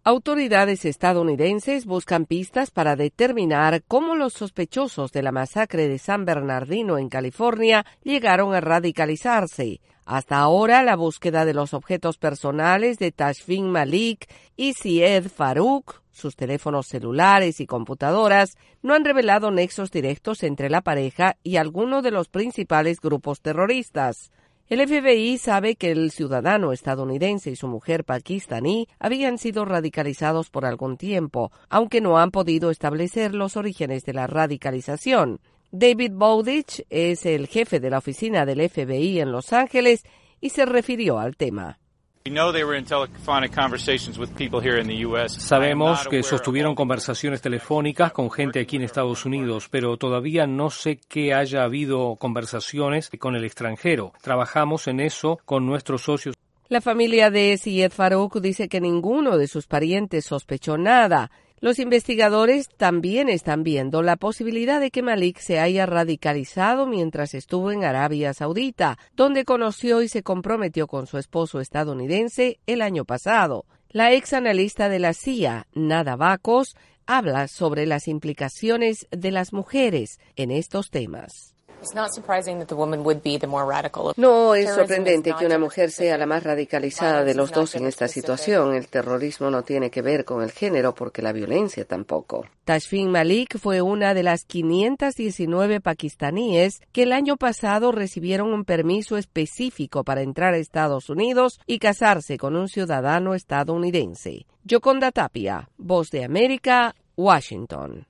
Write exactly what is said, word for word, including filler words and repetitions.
Autoridades estadounidenses buscan pistas para determinar cómo los sospechosos de la masacre de San Bernardino en California llegaron a radicalizarse. Hasta ahora, la búsqueda de los objetos personales de Tashfeen Malik y Syed Farook, sus teléfonos celulares y computadoras, no han revelado nexos directos entre la pareja y alguno de los principales grupos terroristas. El F B I sabe que el ciudadano estadounidense y su mujer pakistaní habían sido radicalizados por algún tiempo, aunque no han podido establecer los orígenes de la radicalización. David Bowditch es el jefe de la oficina del F B I en Los Ángeles y se refirió al tema. Sabemos que sostuvieron conversaciones telefónicas con gente aquí en Estados Unidos, pero todavía no sé que haya habido conversaciones con el extranjero. Trabajamos en eso con nuestros socios. La familia de Syed Farook dice que ninguno de sus parientes sospechó nada. Los investigadores también están viendo la posibilidad de que Malik se haya radicalizado mientras estuvo en Arabia Saudita, donde conoció y se comprometió con su esposo estadounidense el año pasado. La ex analista de la C I A, Nada Bacos, habla sobre las implicaciones de las mujeres en estos temas. No es sorprendente que una mujer sea la más radicalizada de los dos en esta situación. El terrorismo no tiene que ver con el género, porque la violencia tampoco. Tashfeen Malik fue una de las quinientas diecinueve pakistaníes que el año pasado recibieron un permiso específico para entrar a Estados Unidos y casarse con un ciudadano estadounidense. Yoconda Tapia, Voz de América, Washington.